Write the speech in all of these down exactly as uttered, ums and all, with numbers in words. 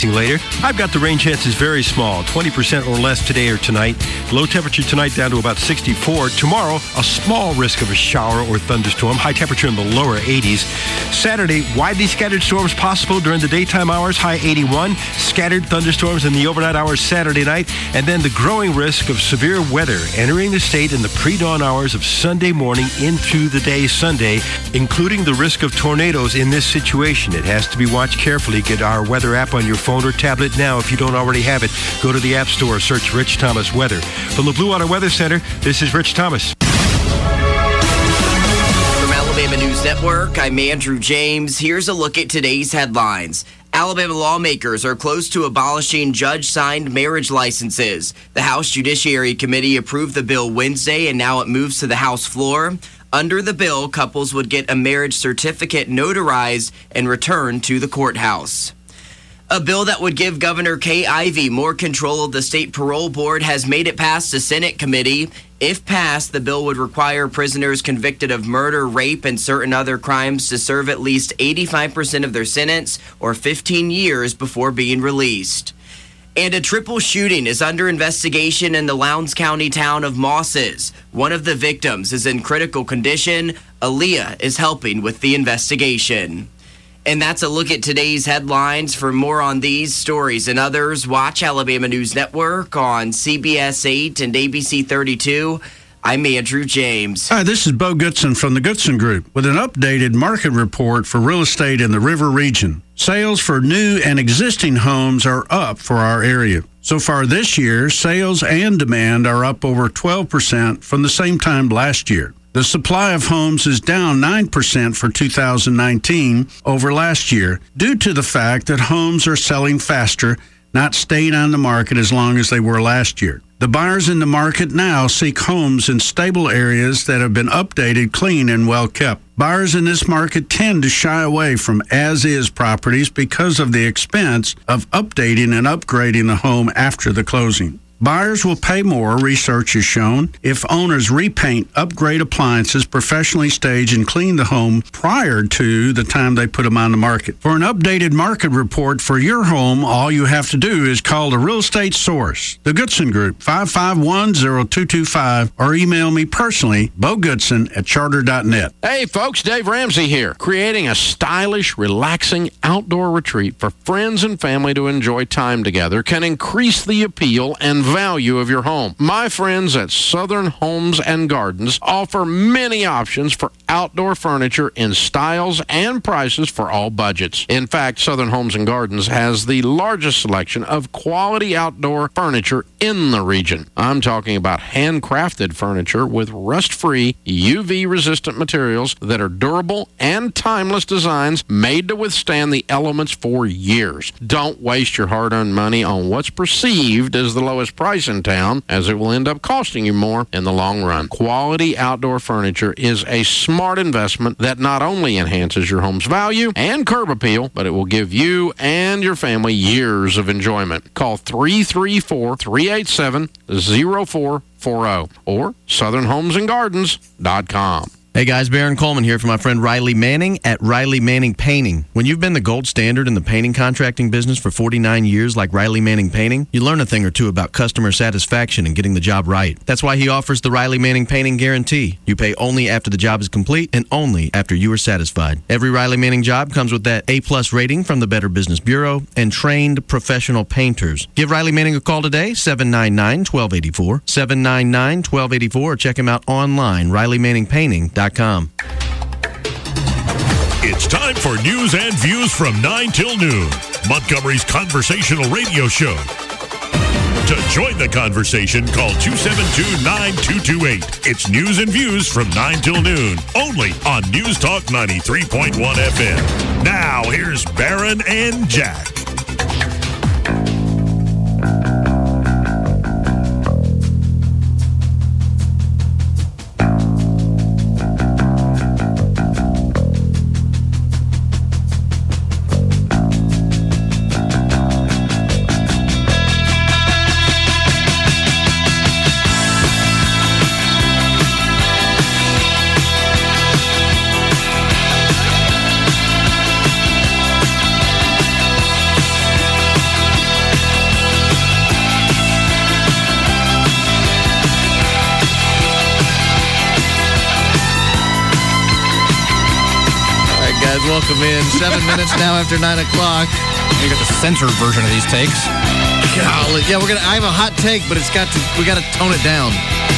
Later, I've got the rain chances very small, twenty percent or less today or tonight. Low temperature tonight down to about sixty-four. Tomorrow, a small risk of a shower or thunderstorm. High temperature in the lower eighties. Saturday, widely scattered storms possible during the daytime hours. High eighty-one. Scattered thunderstorms in the overnight hours Saturday night. And then the growing risk of severe weather entering the state in the pre-dawn hours of Sunday morning into the day Sunday, including the risk of tornadoes in this situation. It has to be watched carefully. Get our weather app on your phone or tablet now if you don't already have it. Go to the App Store, search Rich Thomas Weather. From the Blue Water Weather Center, this is Rich Thomas. From Alabama News Network, I'm Andrew James. Here's a look at today's headlines. Alabama lawmakers are close to abolishing judge-signed marriage licenses. The House Judiciary Committee approved the bill Wednesday, and now it moves to the House floor. Under the bill, couples would get a marriage certificate notarized and returned to the courthouse. A bill that would give Governor Kay Ivey more control of the state parole board has made it past the Senate committee. If passed, the bill would require prisoners convicted of murder, rape, and certain other crimes to serve at least eighty-five percent of their sentence or fifteen years before being released. And a triple shooting is under investigation in the Lowndes County town of Mosses. One of the victims is in critical condition. Aaliyah is helping with the investigation. And that's a look at today's headlines. For more on these stories and others, watch Alabama News Network on C B S eight and A B C thirty-two. I'm Andrew James. Hi, this is Bo Goodson from the Goodson Group with an updated market report for real estate in the River region. Sales for new and existing homes are up for our area. So far this year, sales and demand are up over twelve percent from the same time last year. The supply of homes is down nine percent for two thousand nineteen over last year due to the fact that homes are selling faster, not staying on the market as long as they were last year. The buyers in the market now seek homes in stable areas that have been updated, clean, and well kept. Buyers in this market tend to shy away from as-is properties because of the expense of updating and upgrading the home after the closing. Buyers will pay more, research has shown, if owners repaint, upgrade appliances, professionally stage, and clean the home prior to the time they put them on the market. For an updated market report for your home, all you have to do is call the Real Estate Source, the Goodson Group, five five one, zero two two five, or email me personally, Bo Goodson at charter dot net. Hey, folks, Dave Ramsey here, creating a stylish, relaxing outdoor retreat for friends and family to enjoy time together can increase the appeal and value of your home. My friends at Southern Homes and Gardens offer many options for outdoor furniture in styles and prices for all budgets. In fact, Southern Homes and Gardens has the largest selection of quality outdoor furniture in the region. I'm talking about handcrafted furniture with rust-free, U V-resistant materials that are durable and timeless designs made to withstand the elements for years. Don't waste your hard-earned money on what's perceived as the lowest price in town, as it will end up costing you more in the long run. Quality outdoor furniture is a smart investment that not only enhances your home's value and curb appeal, but it will give you and your family years of enjoyment. Call three three four, three eight seven, zero four four zero or southern homes and gardens dot com. Hey guys, Baron Coleman here for my friend Riley Manning at Riley Manning Painting. When you've been the gold standard in the painting contracting business for forty-nine years like Riley Manning Painting, you learn a thing or two about customer satisfaction and getting the job right. That's why he offers the Riley Manning Painting Guarantee. You pay only after the job is complete and only after you are satisfied. Every Riley Manning job comes with that A-plus rating from the Better Business Bureau and trained professional painters. Give Riley Manning a call today, seven nine nine, one two eight four, seven nine nine, one two eight four, or check him out online, riley manning painting dot com. It's time for news and views from nine till noon, Montgomery's conversational radio show. To join the conversation, call two seven two, nine two two eight. It's news and views from nine till noon, only on News Talk ninety-three point one F M. Now, here's Barron and Jack. welcome in. Seven minutes now after nine o'clock. You got the censored version of these takes. Golly. Yeah, we're gonna. I have a hot take, but it's got to. We got to tone it down.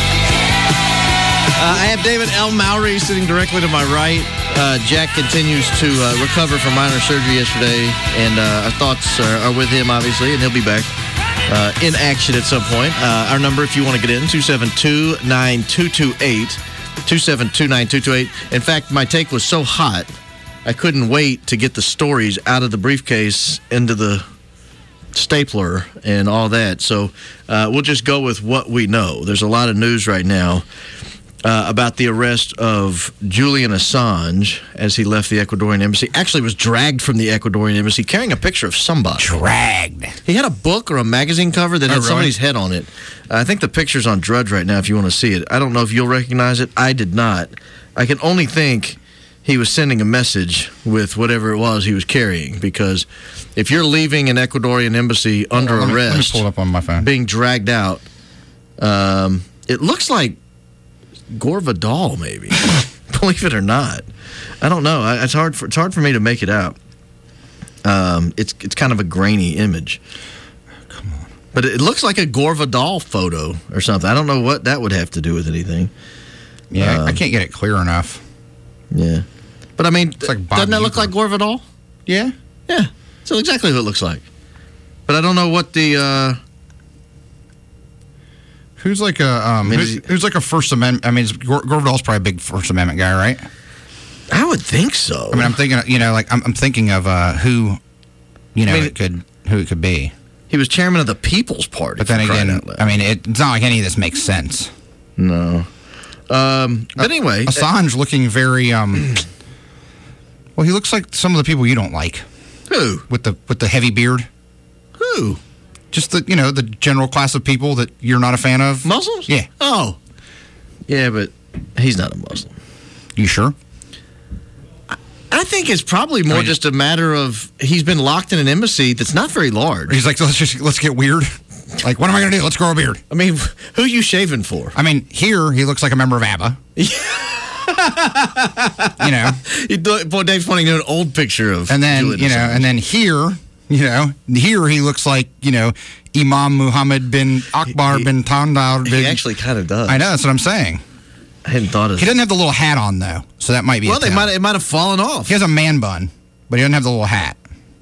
Uh, I have David L. Mowry sitting directly to my right. Uh, Jack continues to uh, recover from minor surgery yesterday, and uh, our thoughts are, are with him, obviously, and he'll be back uh, in action at some point. Uh, our number, if you want to get in, two seven two, nine two two eight. two seven two, nine two two eight. In fact, my take was so hot, I couldn't wait to get the stories out of the briefcase into the stapler and all that. So uh, we'll just go with what we know. There's a lot of news right now uh, about the arrest of Julian Assange as he left the Ecuadorian embassy. Actually was dragged from the Ecuadorian embassy carrying a picture of somebody. Dragged. He had a book or a magazine cover that Oh, had really? somebody's head on it. I think the picture's on Drudge right now if you want to see it. I don't know if you'll recognize it. I did not. I can only think he was sending a message with whatever it was he was carrying, because if you're leaving an Ecuadorian embassy under let me, arrest, Let me pull it up on my phone. being dragged out, um, it looks like Gore Vidal, maybe. Believe it or not. I don't know. I, it's hard for it's hard for me to make it out. Um, it's it's kind of a grainy image. Come on. But it looks like a Gore Vidal photo or something. I don't know what that would have to do with anything. Yeah, Um, I can't get it clear enough. Yeah. But I mean, like Bob doesn't that look Uecker. like Gore Vidal? Yeah. Yeah. So exactly what it looks like. But I don't know what the uh, Who's like a um, mean, who's, is he- who's like a First Amendment? I mean, is Gore, Gore Vidal's probably a big First Amendment guy, right? I would think so. I mean, I'm thinking, you know, like I'm, I'm thinking of uh, who, you know, I mean, it could who it could be. he was chairman of the People's Party. But then for crying again, out loud. I mean, it, it's not like any of this makes sense. no. Um, but anyway, Assange looking very um. Well, he looks like some of the people you don't like who? with the with the heavy beard. Who? Just the you know the general class of people that you're not a fan of. Muslims? Yeah. Oh. Yeah, but he's not a Muslim. You sure? I think it's probably more I mean- just a matter of he's been locked in an embassy that's not very large. He's like, let's just let's get weird. Like, what am I going to do? Let's grow a beard. I mean, who are you shaving for? I mean, here he looks like a member of ABBA. You know, He do- Boy, Dave's pointing to an old picture of and then Julian you know, Assange. and then here, you know, here he looks like you know Imam Muhammad bin Akbar He- bin Tandar. Bin, he actually kind of does. I know that's what I'm saying. I hadn't thought of He that. doesn't have the little hat on though, so that might be. Well, a they tell. might it might have fallen off. He has a man bun, but he doesn't have the little hat.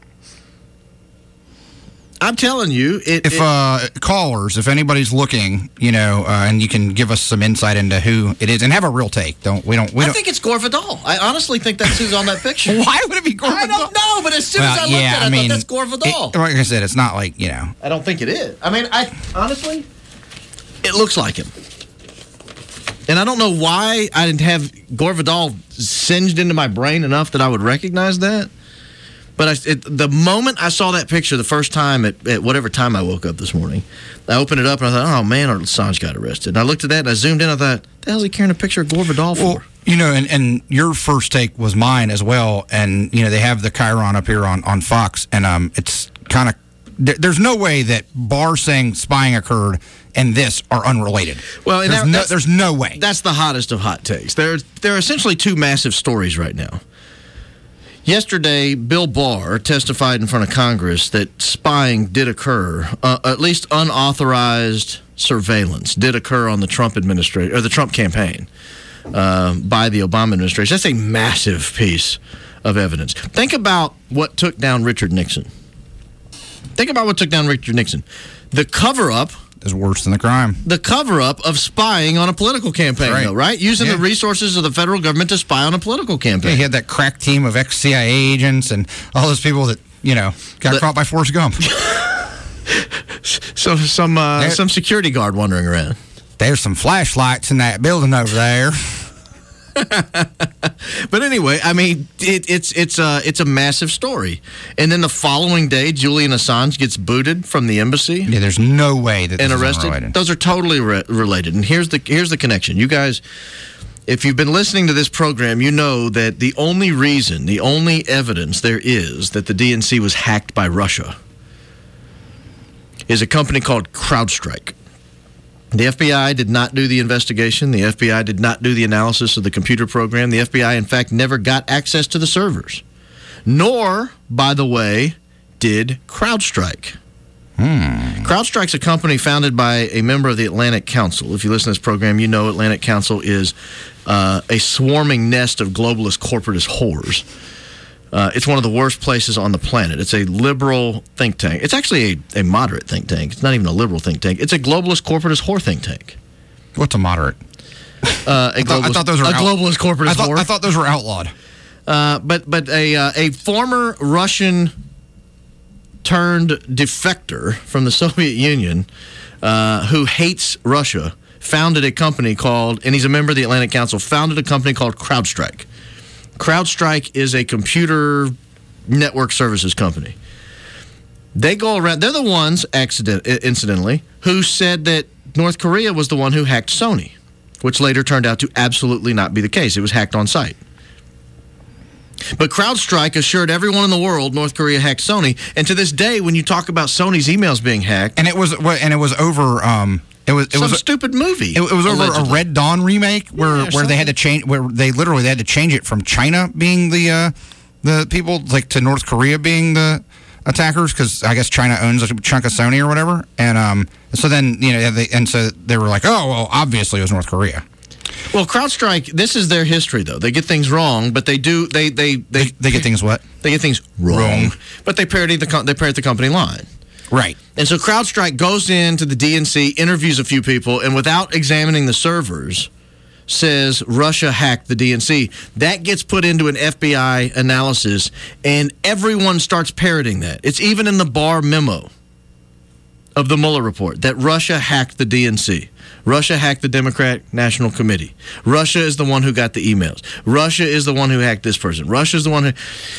I'm telling you, it. If it- uh, callers, if anybody's looking, you know, uh, and you can give us some insight into who it is, and have a real take. Don't we don't we I don't. think it's Gore Vidal. I honestly think that's who's on that picture. Why would it be Gore I Vidal? don't know, but as soon Well, as I looked yeah, at it, I, I mean, thought that's Gore Vidal. it- like I said, it's not like you know. I don't think it is. I mean, I honestly, it looks like him. And I don't know why I didn't have Gore Vidal singed into my brain enough that I would recognize that. But I, it, the moment I saw that picture the first time at, at whatever time I woke up this morning, I opened it up and I thought, oh man, Assange got arrested. And I looked at that and I zoomed in and I thought, the hell's he carrying a picture of Gore Vidal for? Well, you know, and, and your first take was mine as well. And, you know, they have the Chiron up here on, on Fox. And um, it's kind of, there, there's no way that Barr saying spying occurred and this are unrelated. Well, and there's, that- no, that's- there's no way. That's the hottest of hot takes. There, there are essentially two massive stories right now. Yesterday, Bill Barr testified in front of Congress that spying did occur, uh, at least unauthorized surveillance did occur on the Trump administration or the Trump campaign uh, by the Obama administration. That's a massive piece of evidence. Think about what took down Richard Nixon. Think about what took down Richard Nixon. The cover-up. Is worse than the crime. The cover-up of spying on a political campaign, Right. though, right? Using Yeah. the resources of the federal government to spy on a political Yeah, campaign. he had that crack team of ex-C I A agents and all those people that, you know, got But- caught by Forrest Gump. So some uh, There- some security guard wandering around. There's some flashlights in that building over there. But anyway, I mean, it, it's it's a it's a massive story. And then the following day, Julian Assange gets booted from the embassy Yeah, there's no way that this and is arrested. unrelated. Those are totally re- related. And here's the here's the connection. You guys, if you've been listening to this program, you know that the only reason, the only evidence there is that the D N C was hacked by Russia is a company called CrowdStrike. The F B I did not do the investigation. The F B I did not do the analysis of the computer program. The F B I, in fact, never got access to the servers. Nor, by the way, did CrowdStrike. Hmm. CrowdStrike's a company founded by a member of the Atlantic Council. If you listen to this program, you know Atlantic Council is uh, a swarming nest of globalist corporatist whores. Uh, it's one of the worst places on the planet. It's a liberal think tank. It's actually a, a moderate think tank. It's not even a liberal think tank. It's a globalist corporatist whore think tank. What's a moderate? Uh, a I, thought, I thought those were a out- globalist corporatist I thought, whore. I thought those were outlawed. Uh, but but a uh, a former Russian turned defector from the Soviet Union uh, who hates Russia founded a company called, and he's a member of the Atlantic Council, founded a company called CrowdStrike. CrowdStrike is a computer network services company. They go around, they're the ones, accident, incidentally, who said that North Korea was the one who hacked Sony, which later turned out to absolutely not be the case. It was hacked on site. But CrowdStrike assured everyone in the world North Korea hacked Sony, and to this day, when you talk about Sony's emails being hacked, and it was and it was over. Um, it was it some was a stupid movie. It, it was over allegedly. a Red Dawn remake where, Yeah, where something. they had to change where they literally they had to change it from China being the uh, the people like to North Korea being the attackers because I guess China owns a chunk of Sony or whatever, and um, so then you know they, and so they were like, oh well, obviously it was North Korea. Well, CrowdStrike, this is their history, though. They get things wrong, but they do they they they, They, they get things what? they get things wrong, Wrong. but they parody the co- they parrot the company line. Right. And so CrowdStrike goes into the D N C, interviews a few people, and without examining the servers, says Russia hacked the D N C. That gets put into an F B I analysis, and everyone starts parroting that. It's even in the Barr memo of the Mueller report that Russia hacked the D N C. Russia hacked the Democratic National Committee. Russia is the one who got the emails. Russia is the one who hacked this person. Russia is the one who...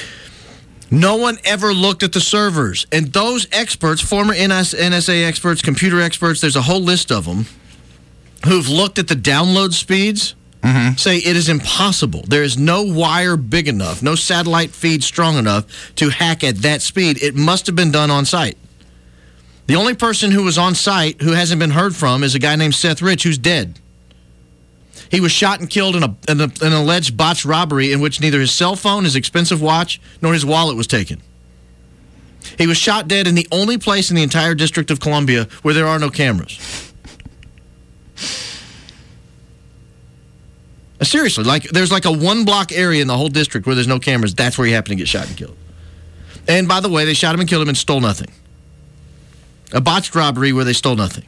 No one ever looked at the servers. And those experts, former N S A experts, computer experts, there's a whole list of them, who've looked at the download speeds, mm-hmm. say it is impossible. There is no wire big enough, no satellite feed strong enough to hack at that speed. It must have been done on site. The only person who was on site who hasn't been heard from is a guy named Seth Rich, who's dead. He was shot and killed in, a, in a, an alleged botched robbery in which neither his cell phone, his expensive watch, nor his wallet was taken. He was shot dead in the only place in the entire District of Columbia where there are no cameras. Seriously, like there's like a one-block area in the whole district where there's no cameras. That's where he happened to get shot and killed. And by the way, they shot him and killed him and stole nothing. A botched robbery where they stole nothing.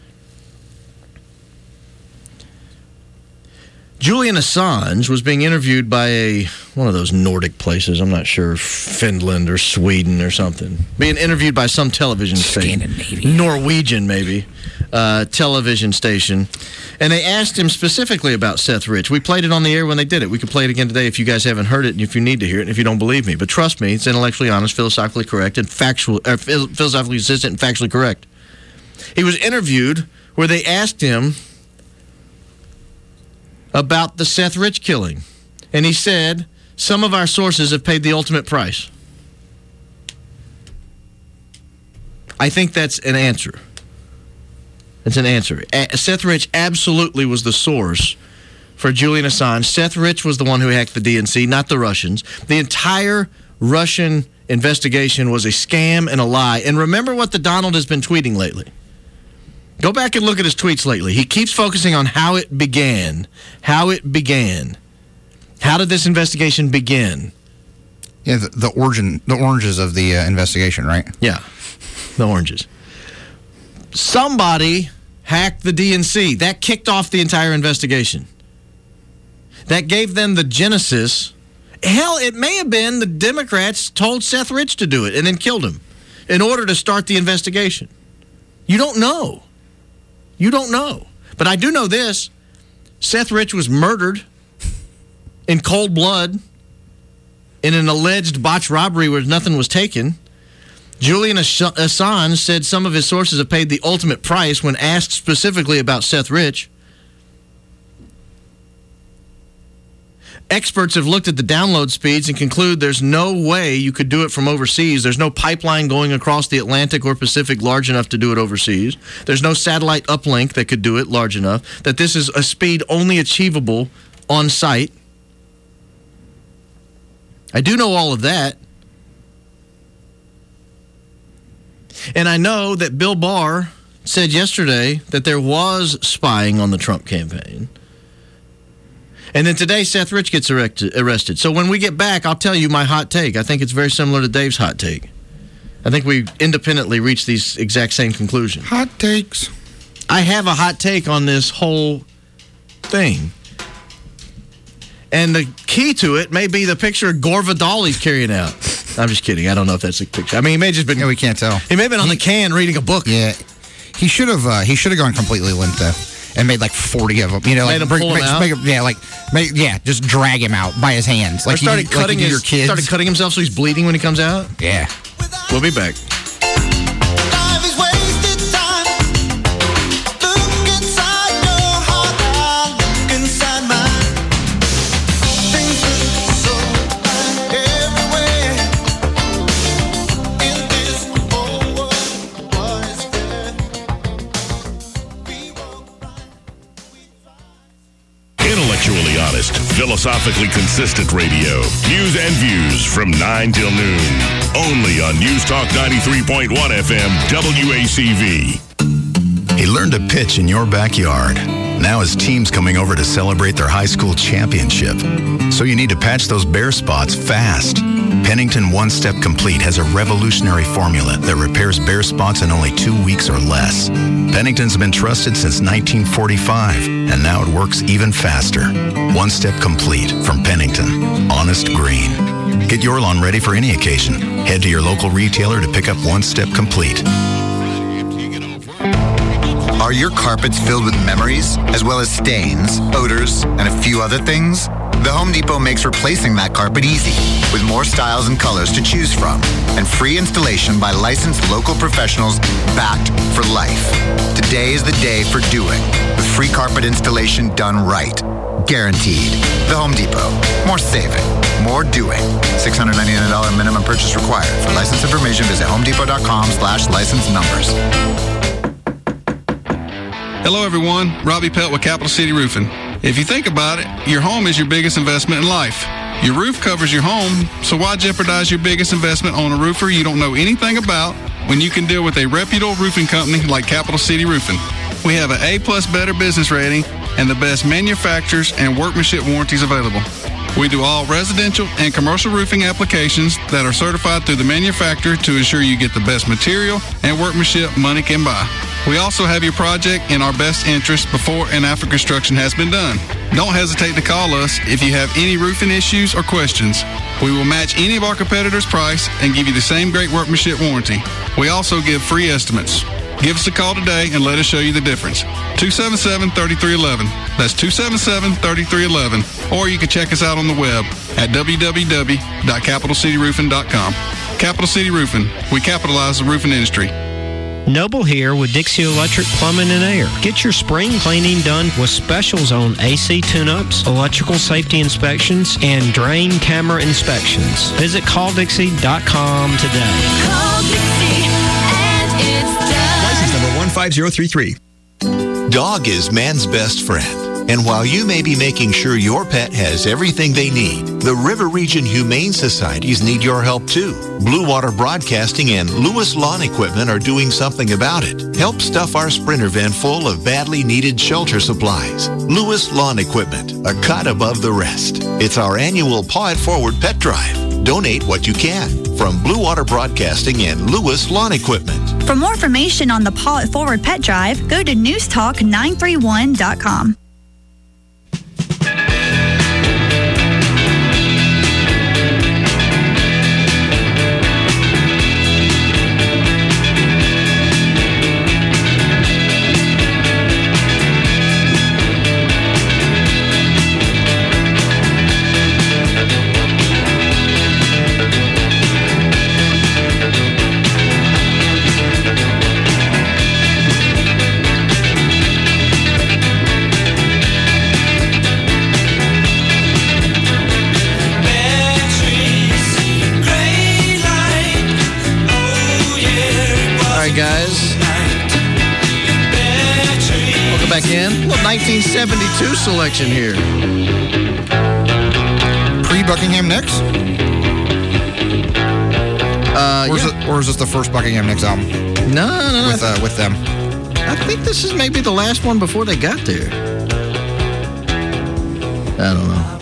Julian Assange was being interviewed by a one of those Nordic places. I'm not sure, Finland or Sweden or something. Being interviewed by some television station. Scandinavian. Norwegian, maybe. Uh, television station. And they asked him specifically about Seth Rich. We played it on the air when they did it. We could play it again today if you guys haven't heard it and if you need to hear it and if you don't believe me. But trust me, it's intellectually honest, philosophically correct, and factual, uh, philosophically consistent and factually correct. He was interviewed where they asked him about the Seth Rich killing. And he said, some of our sources have paid the ultimate price. I think that's an answer. It's an answer. A- Seth Rich absolutely was the source for Julian Assange. Seth Rich was the one who hacked the D N C, not the Russians. The entire Russian investigation was a scam and a lie. And remember what the Donald has been tweeting lately. Go back and look at his tweets lately. He keeps focusing on how it began. How it began. How did this investigation begin? Yeah, the, the origin, the oranges of the uh, investigation, right? Yeah, the oranges. Somebody hacked the D N C. That kicked off the entire investigation. That gave them the genesis. Hell, it may have been the Democrats told Seth Rich to do it and then killed him in order to start the investigation. You don't know. You don't know. But I do know this. Seth Rich was murdered in cold blood in an alleged botched robbery where nothing was taken. Julian Assange said some of his sources have paid the ultimate price when asked specifically about Seth Rich. Experts have looked at the download speeds and conclude there's no way you could do it from overseas. There's no pipeline going across the Atlantic or Pacific large enough to do it overseas. There's no satellite uplink that could do it large enough. That this is a speed only achievable on site. I do know all of that. And I know that Bill Barr said yesterday that there was spying on the Trump campaign. And then today, Seth Rich gets arrested. So when we get back, I'll tell you my hot take. I think it's very similar to Dave's hot take. I think we independently reached these exact same conclusions. Hot takes. I have a hot take on this whole thing. And the key to it may be the picture Gore Vidal he's carrying out. I'm just kidding. I don't know if that's a picture. I mean, he may have just been. Yeah, we can't tell. He may have been on he, the can reading a book. Yeah, he should have. Uh, he should have gone completely limp though, and made like forty of them. You know, made like him bring, pull him make, out. Make, yeah, like make, yeah, just drag him out by his hands. Like or started you, cutting like you his. do your kids. Started cutting himself so he's bleeding when he comes out. Yeah, we'll be back. Intellectually honest, philosophically consistent radio. News and views from nine till noon. Only on News Talk ninety-three point one F M W A C V. He learned to pitch in your backyard. Now his team's coming over to celebrate their high school championship. So you need to patch those bare spots fast. Pennington One Step Complete has a revolutionary formula that repairs bare spots in only two weeks or less. Pennington's been trusted since nineteen forty-five, and now it works even faster. One Step Complete from Pennington. Honest green. Get your lawn ready for any occasion. Head to your local retailer to pick up One Step Complete. Are your carpets filled with memories, as well as stains, odors, and a few other things? The Home Depot makes replacing that carpet easy, with more styles and colors to choose from, and free installation by licensed local professionals backed for life. Today is the day for doing, with free carpet installation done right. Guaranteed. The Home Depot. More saving, more doing. six hundred ninety-nine dollars minimum purchase required. For license information, visit homedepot.com slash license numbers. Hello, everyone. Robbie Pelt with Capital City Roofing. If you think about it, your home is your biggest investment in life. Your roof covers your home, so why jeopardize your biggest investment on a roofer you don't know anything about when you can deal with a reputable roofing company like Capital City Roofing? We have an A-plus Better Business rating and the best manufacturers and workmanship warranties available. We do all residential and commercial roofing applications that are certified through the manufacturer to ensure you get the best material and workmanship money can buy. We also have your project in our best interest before and after construction has been done. Don't hesitate to call us if you have any roofing issues or questions. We will match any of our competitors' price and give you the same great workmanship warranty. We also give free estimates. Give us a call today and let us show you the difference. two seven seven, three three one one. That's two seven seven, three three one one. Or you can check us out on the web at w w w dot capital city roofing dot com. Capital City Roofing. We capitalize the roofing industry. Noble here with Dixie Electric Plumbing and Air. Get your spring cleaning done with specials on A C tune-ups, electrical safety inspections, and drain camera inspections. Visit call dixie dot com today. Call Dixie and it's done. License number one five zero three three. Dog is man's best friend. And while you may be making sure your pet has everything they need, the River Region Humane Societies need your help too. Blue Water Broadcasting and Lewis Lawn Equipment are doing something about it. Help stuff our Sprinter van full of badly needed shelter supplies. Lewis Lawn Equipment, a cut above the rest. It's our annual Paw It Forward pet drive. Donate what you can. From Blue Water Broadcasting and Lewis Lawn Equipment. For more information on the Paw It Forward pet drive, go to news talk nine three one dot com. Guys, welcome back in. A little nineteen seventy-two selection here. Pre-Buckingham Nicks? Uh, or, is yeah. it, or is this the first Buckingham Nicks album? No, no, no. With, uh, with them. I think this is maybe the last one before they got there. I don't know.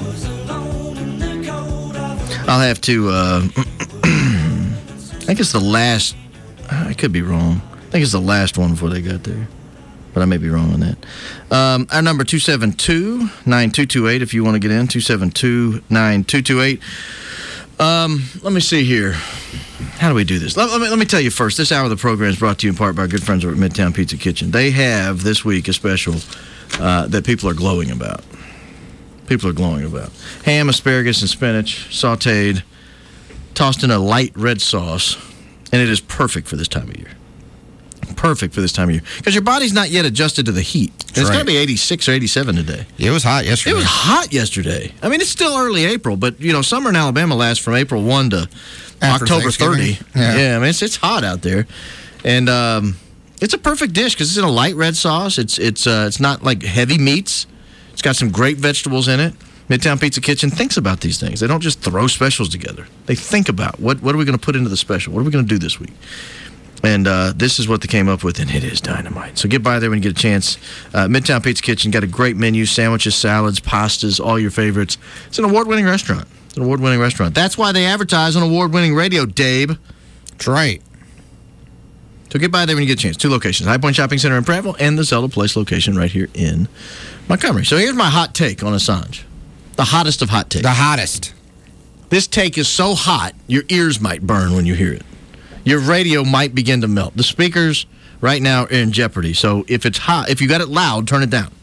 I'll have to, uh, I think it's the last, I could be wrong. I think it's the last one before they got there. But I may be wrong on that. Um, our number, two seven two, nine two two eight, if you want to get in, two seven two, nine two two eight. Um, let me see here. How do we do this? Let, let, me, let me tell you first, this hour of the program is brought to you in part by our good friends over at Midtown Pizza Kitchen. They have this week a special uh, that people are glowing about. People are glowing about. Ham, asparagus, and spinach, sautéed, tossed in a light red sauce, and it is perfect for this time of year. Perfect for this time of year. Because your body's not yet adjusted to the heat. It's right. got to be eighty-six or eighty-seven today. It was hot yesterday. It was hot yesterday. I mean, it's still early April, but, you know, summer in Alabama lasts from April first to After October thirtieth. Yeah. yeah, I mean, it's, it's hot out there. And um, it's a perfect dish because it's in a light red sauce. It's, it's, uh, it's not like heavy meats. It's got some great vegetables in it. Midtown Pizza Kitchen thinks about these things. They don't just throw specials together. They think about what, what are we going to put into the special? What are we going to do this week? And uh, this is what they came up with, and it is dynamite. So get by there when you get a chance. Uh, Midtown Pizza Kitchen got a great menu, sandwiches, salads, pastas, all your favorites. It's an award-winning restaurant. It's an award-winning restaurant. That's why they advertise on award-winning radio, Dave. That's right. So get by there when you get a chance. Two locations, High Point Shopping Center in Prattville and the Zelda Place location right here in Montgomery. So here's my hot take on Assange. The hottest of hot takes. The hottest. This take is so hot, your ears might burn when you hear it. Your radio might begin to melt. The speakers right now are in jeopardy. So if it's hot, if you got it loud, turn it down.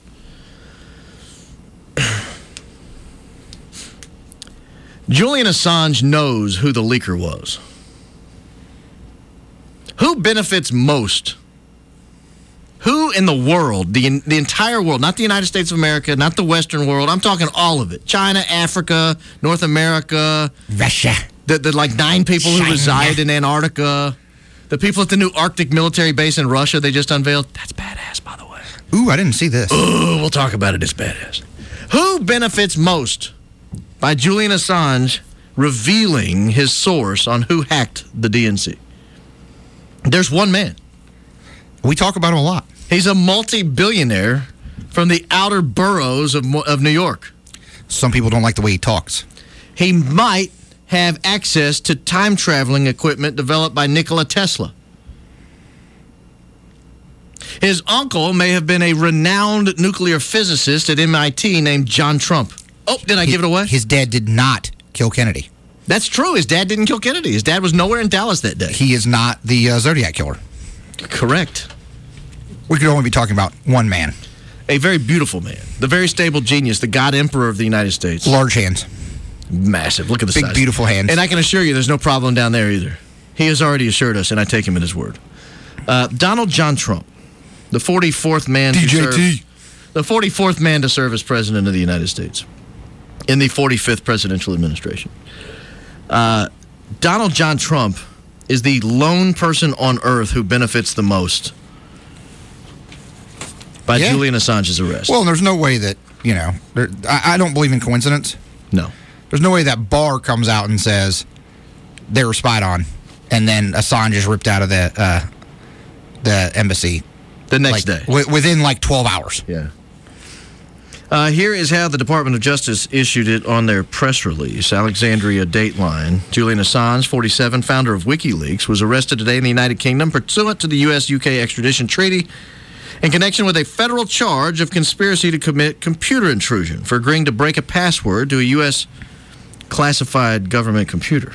Julian Assange knows who the leaker was. Who benefits most? Who in the world, the the entire world, not the United States of America, not the Western world, I'm talking all of it. China, Africa, North America. Russia. The, the like nine people China. who reside in Antarctica. The people at the new Arctic military base in Russia they just unveiled. That's badass, by the way. Ooh, I didn't see this. Oh, we'll talk about it. It's badass. Who benefits most by Julian Assange revealing his source on who hacked the D N C? There's one man. We talk about him a lot. He's a multi-billionaire from the outer boroughs of, of New York. Some people don't like the way he talks. He might have access to time-traveling equipment developed by Nikola Tesla. His uncle may have been a renowned nuclear physicist at M I T named John Trump. Oh, did I He- give it away? His dad did not kill Kennedy. That's true. His dad didn't kill Kennedy. His dad was nowhere in Dallas that day. He is not the uh, Zodiac killer. Correct. We could only be talking about one man. A very beautiful man. The very stable genius. The God Emperor of the United States. Large hands. Massive. Look at the Big, size. beautiful hands. And I can assure you there's no problem down there either. He has already assured us, and I take him at his word. Uh, Donald John Trump, the forty-fourth man D to J T. serve, the forty-fourth man to serve as president of the United States in the forty-fifth presidential administration. Uh, Donald John Trump is the lone person on earth who benefits the most by Yeah. Julian Assange's arrest. Well, there's no way that, you know, there, I, I don't believe in coincidence. No. There's no way that Barr comes out and says they were spied on, and then Assange is ripped out of the uh, the embassy the next like, day. w- within like twelve hours. Yeah. Uh, here is how the Department of Justice issued it on their press release. Alexandria Dateline. Julian Assange, forty-seven, founder of WikiLeaks, was arrested today in the United Kingdom pursuant to the U S U K extradition treaty in connection with a federal charge of conspiracy to commit computer intrusion for agreeing to break a password to a U S classified government computer.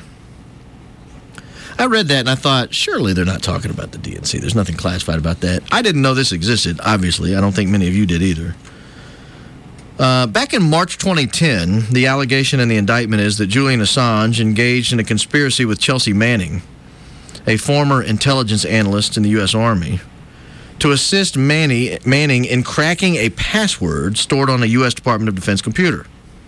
I read that and I thought, surely they're not talking about the D N C. There's nothing classified about that. I didn't know this existed, obviously. I don't think many of you did either. Uh, back in March twenty ten, the allegation in the indictment is that Julian Assange engaged in a conspiracy with Chelsea Manning, a former intelligence analyst in the U S Army, to assist Manny, Manning in cracking a password stored on a U S Department of Defense computer.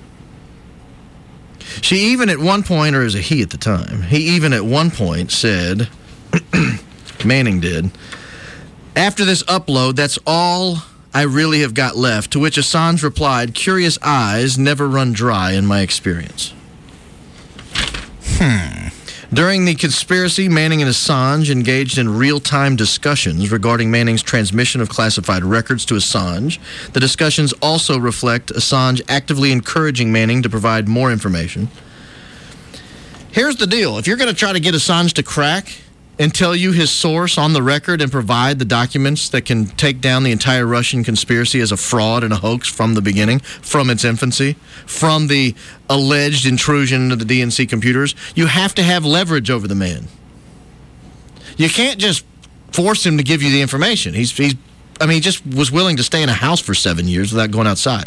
She even at one point, or as a he at the time, he even at one point said, Manning did, after this upload, that's all I really have got left, to which Assange replied, curious eyes never run dry in my experience. Hmm. During the conspiracy, Manning and Assange engaged in real-time discussions regarding Manning's transmission of classified records to Assange. The discussions also reflect Assange actively encouraging Manning to provide more information. Here's the deal. If you're going to try to get Assange to crack and tell you his source on the record and provide the documents that can take down the entire Russian conspiracy as a fraud and a hoax from the beginning, from its infancy, from the alleged intrusion into the D N C computers, you have to have leverage over the man. You can't just force him to give you the information. He's, he's, I mean, he just was willing to stay in a house for seven years without going outside.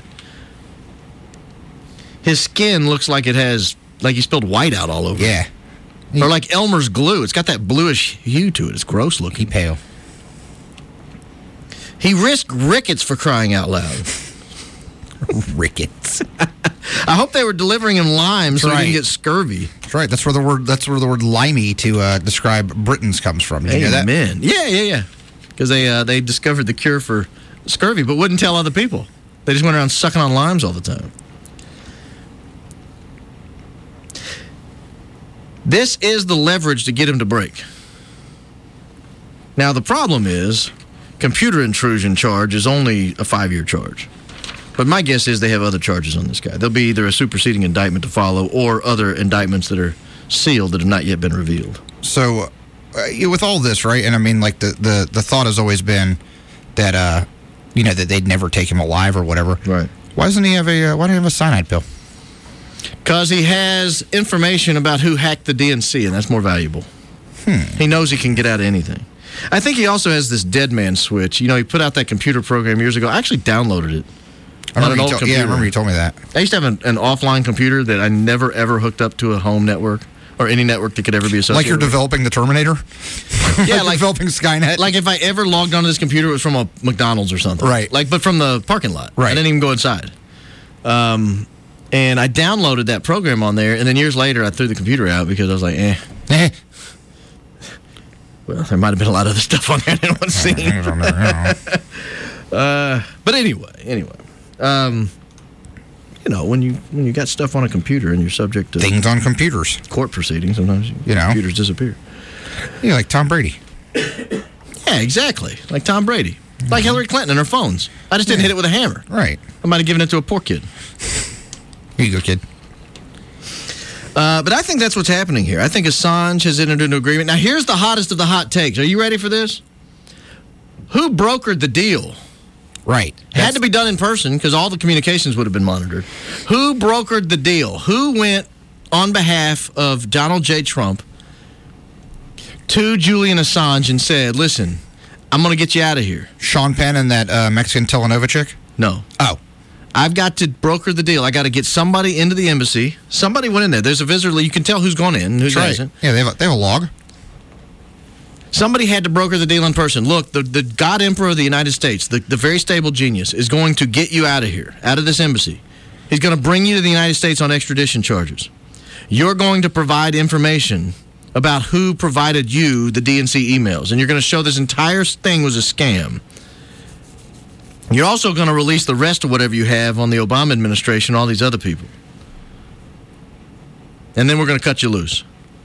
His skin looks like it has, like he spilled white out all over. Yeah. Or like Elmer's glue. It's got that bluish hue to it. It's gross looking. He pale. He risked rickets for crying out loud. Rickets. I hope they were delivering him lime so right. he didn't get scurvy. That's right. That's where the word that's where the word limey to uh, describe Britons comes from. Did you know that? Amen. Yeah, yeah, yeah. Because they uh, they discovered the cure for scurvy, but wouldn't tell other people. They just went around sucking on limes all the time. This is the leverage to get him to break. Now, the problem is, computer intrusion charge is only a five-year charge. But my guess is they have other charges on this guy. There'll be either a superseding indictment to follow or other indictments that are sealed that have not yet been revealed. So, uh, with all this, right, and I mean, like, the, the, the thought has always been that, uh, you know, that they'd never take him alive or whatever. Right. Why doesn't he have a, uh, why do he have a cyanide pill? Because he has information about who hacked the D N C, and that's more valuable. Hmm. He knows he can get out of anything. I think he also has this dead man switch. You know, he put out that computer program years ago. I actually downloaded it. I remember, you, to- yeah, I remember you told me that. I used to have an, an offline computer that I never, ever hooked up to a home network or any network that could ever be associated Like you're with. developing the Terminator? Yeah, like, like developing Skynet? Like if I ever logged onto this computer, it was from a McDonald's or something. Right. Like, but from the parking lot. Right. I didn't even go inside. Um, and I downloaded that program on there, and then years later, I threw the computer out because I was like, eh. Eh. Well, there might have been a lot of other stuff on there I didn't want to see. uh, but anyway, anyway. Um, you know, when you when you got stuff on a computer and you're subject to things on computers, court proceedings, sometimes you know computers disappear. Yeah, like Tom Brady. Yeah, exactly. Like Tom Brady. Like Hillary Clinton and her phones. I just didn't Yeah. hit it with a hammer. Right. I might have given it to a poor kid. Here you go, kid. Uh, but I think that's what's happening here. I think Assange has entered into an agreement. Now, here's the hottest of the hot takes. Are you ready for this? Who brokered the deal? Right. It had to be done in person because all the communications would have been monitored. Who brokered the deal? Who went on behalf of Donald J. Trump to Julian Assange and said, listen, I'm going to get you out of here? Sean Penn and that uh, Mexican Telenova chick? No. Oh. I've got to broker the deal. I got to get somebody into the embassy. Somebody went in there. There's a visitor. You can tell who's gone in and who Right. hasn't. Yeah, they have, a, they have a log. Somebody had to broker the deal in person. Look, the, the God Emperor of the United States, the, the very stable genius, is going to get you out of here, out of this embassy. He's going to bring you to the United States on extradition charges. You're going to provide information about who provided you the D N C emails, and you're going to show this entire thing was a scam. You're also going to release the rest of whatever you have on the Obama administration, all these other people. And then we're going to cut you loose.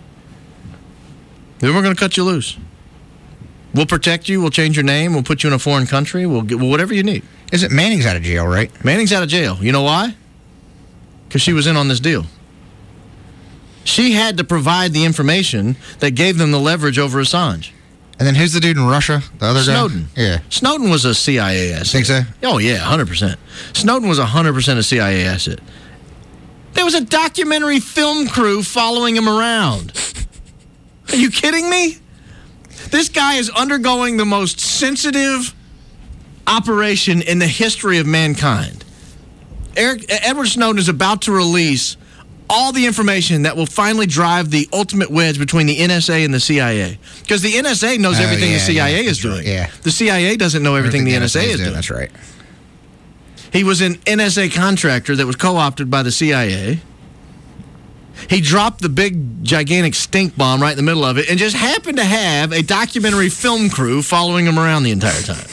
Then we're going to cut you loose. We'll protect you. We'll change your name. We'll put you in a foreign country. We'll get well, whatever you need. Is it Manning's out of jail, right? Manning's out of jail. You know why? Because she was in on this deal. She had to provide the information that gave them the leverage over Assange. And then who's the dude in Russia? The other Snowden. guy? Yeah. Snowden was a C I A asset. Think so? Oh, yeah, one hundred percent. Snowden was one hundred percent a C I A asset. There was a documentary film crew following him around. Are you kidding me? This guy is undergoing the most sensitive operation in the history of mankind. Eric, Edward Snowden is about to release all the information that will finally drive the ultimate wedge between the N S A and the C I A. Because the N S A knows Oh, everything yeah, the C I A yeah, is doing. right, yeah. The C I A doesn't know everything, the N S A is doing. That's right. He was an N S A contractor that was co-opted by the C I A. He dropped the big, gigantic stink bomb right in the middle of it and just happened to have a documentary film crew following him around the entire time.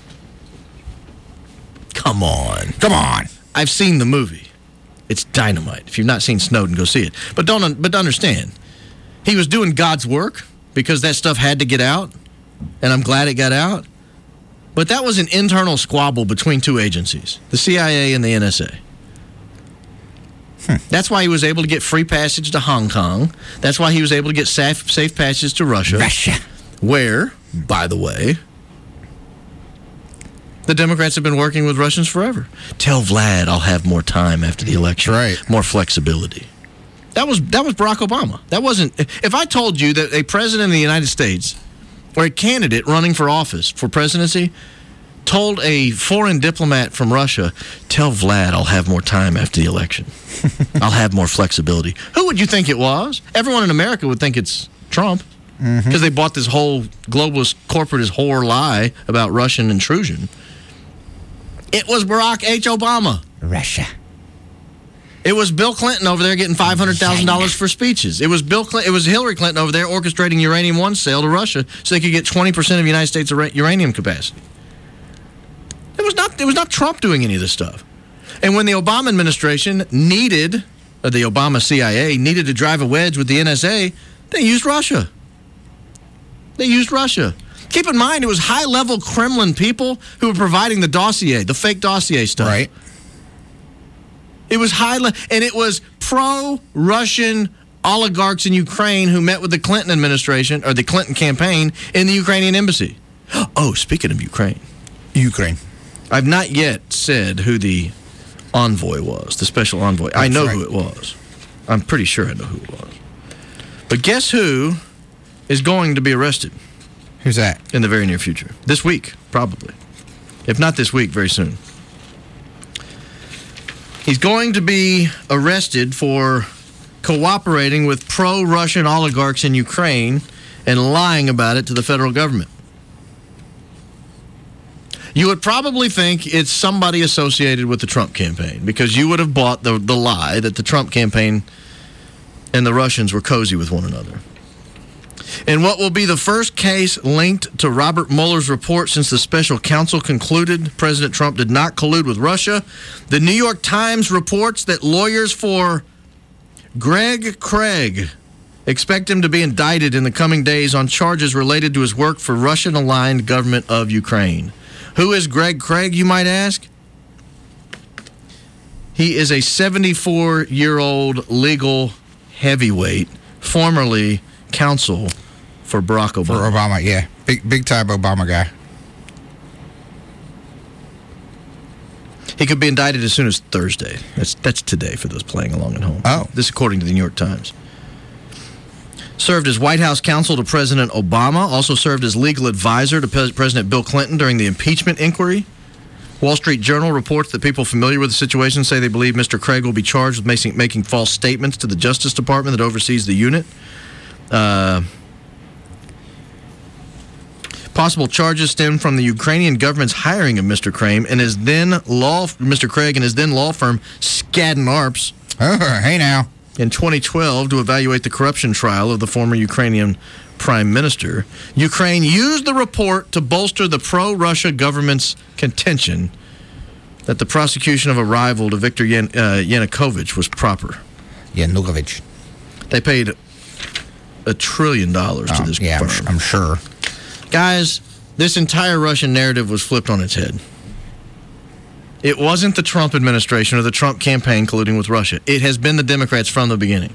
Come on. Come on. I've seen the movie. It's dynamite. If you've not seen Snowden, go see it. But don't but understand, He was doing God's work because that stuff had to get out, and I'm glad it got out. But that was an internal squabble between two agencies, the C I A and the N S A. Hmm. That's why he was able to get free passage to Hong Kong. That's why he was able to get safe, safe passage to Russia. Russia. Where, by the way, the Democrats have been working with Russians forever. Tell Vlad I'll have more time after the election. Right. More flexibility. That was that was Barack Obama. That wasn't. If I told you that a president of the United States or a candidate running for office for presidency told a foreign diplomat from Russia, tell Vlad I'll have more time after the election. I'll have more flexibility. Who would you think it was? Everyone in America would think it's Trump because mm-hmm. they bought this whole globalist corporatist whore lie about Russian intrusion. It was Barack H. Obama. Russia. It was Bill Clinton over there getting five hundred thousand dollars for speeches. It was Bill. Clinton, it was Hillary Clinton over there orchestrating Uranium One sale to Russia so they could get twenty percent of the United States uranium capacity. It was not. It was not Trump doing any of this stuff. And when the Obama administration needed, or the Obama C I A needed to drive a wedge with the N S A, they used Russia. They used Russia. Keep in mind, it was high-level Kremlin people who were providing the dossier, the fake dossier stuff. Right. It was high, le- and it was pro-Russian oligarchs in Ukraine who met with the Clinton administration, or the Clinton campaign, in the Ukrainian embassy. Oh, speaking of Ukraine. Ukraine. I've not yet said who the envoy was, the special envoy. That's I know right. who it was. I'm pretty sure I know who it was. But guess who is going to be arrested? Who's that? In the very near future. This week, probably. If not this week, very soon. He's going to be arrested for cooperating with pro-Russian oligarchs in Ukraine and lying about it to the federal government. You would probably think it's somebody associated with the Trump campaign because you would have bought the, the lie that the Trump campaign and the Russians were cozy with one another. In what will be the first case linked to Robert Mueller's report since the special counsel concluded President Trump did not collude with Russia, the New York Times reports that lawyers for Greg Craig expect him to be indicted in the coming days on charges related to his work for Russian-aligned government of Ukraine. Who is Greg Craig, you might ask? He is a seventy-four-year-old legal heavyweight, formerly counsel for Barack Obama. For Obama, yeah. Big big time Obama guy. He could be indicted as soon as Thursday. That's that's today for those playing along at home. Oh. This according to the New York Times. Served as White House counsel to President Obama. Also served as legal advisor to Pre- President Bill Clinton during the impeachment inquiry. Wall Street Journal reports that people familiar with the situation say they believe Mister Craig will be charged with making, making false statements to the Justice Department that oversees the unit. Uh, possible charges stem from the Ukrainian government's hiring of Mister Craig and his then law Mister Craig and his then law firm Skadden Arps. Oh, hey now. In twenty twelve, to evaluate the corruption trial of the former Ukrainian prime minister, Ukraine used the report to bolster the pro-Russia government's contention that the prosecution of a rival to Viktor Yan- uh, Yanukovych was proper. Yanukovych. They paid a trillion dollars oh, to this yeah, firm. I'm, I'm sure. Guys, this entire Russian narrative was flipped on its head. It wasn't the Trump administration or the Trump campaign colluding with Russia. It has been the Democrats from the beginning.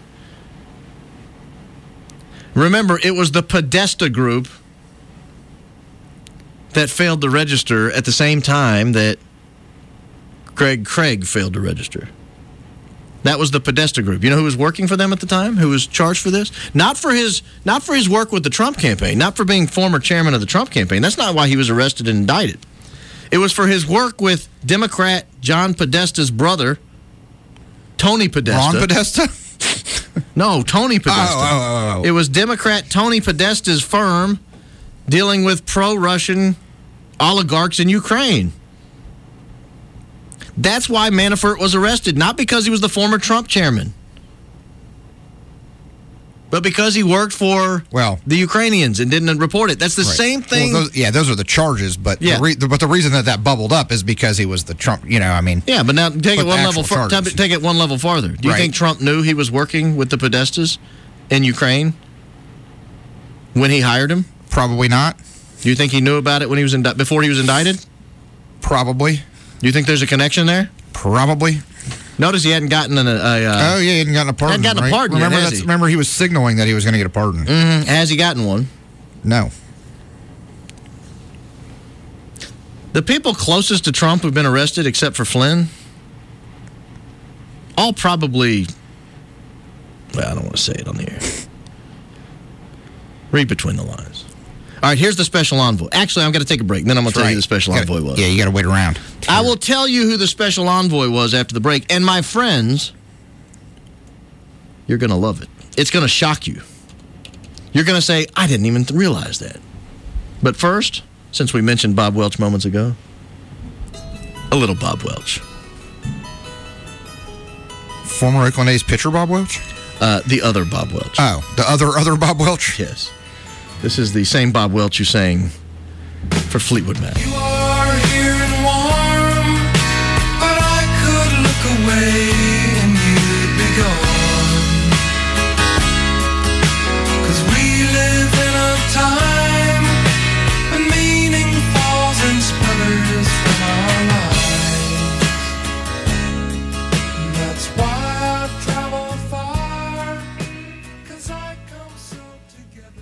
Remember, it was the Podesta group that failed to register at the same time that Greg Craig failed to register. That was the Podesta group. You know who was working for them at the time? Who was charged for this? Not for his not for his work with the Trump campaign, not for being former chairman of the Trump campaign. That's not why he was arrested and indicted. It was for his work with Democrat John Podesta's brother, Tony Podesta. Ron Podesta? No, Tony Podesta. Oh, oh, oh, oh. It was Democrat Tony Podesta's firm dealing with pro-Russian oligarchs in Ukraine. That's why Manafort was arrested, not because he was the former Trump chairman, but because he worked for well, the Ukrainians and didn't report it. That's the right. same thing. Well, those, yeah, those are the charges, but yeah. the re- but the reason that that bubbled up is because he was the Trump, you know, I mean. Yeah, but now take it one level far- take it one level farther. Do you right. think Trump knew he was working with the Podestas in Ukraine When he hired him? Probably not. Do you think he knew about it when he was indi- before he was indicted? Probably. Do you think there's a connection there? Probably. Notice he hadn't gotten an, a, a uh, oh, yeah, he hadn't gotten a pardon. Hadn't gotten right? a pardon remember, yet, has that's, he? remember, he was signaling that he was going to get a pardon. Mm-hmm. Has he gotten one? No. The people closest to Trump who've been arrested, except for Flynn, all probably, well, I don't want to say it on the air. Read between the lines. All right, here's the special envoy. Actually, I'm going to take a break, and then I'm going to tell right. you who the special gotta, envoy was. Yeah, you got to wait around. I will tell you who the special envoy was after the break. And my friends, you're going to love it. It's going to shock you. You're going to say, I didn't even realize that. But first, since we mentioned Bob Welch moments ago, a little Bob Welch. Former Oakland A's pitcher Bob Welch? Uh, the other Bob Welch. Oh, the other other Bob Welch? Yes. This is the same Bob Welch you sang for Fleetwood Mac. You are here and warm, but I could look away and you'd be gone. 'Cause we live in a time when meaning falls and sputters from our lives. And that's why I've traveled far, 'cause I come so together.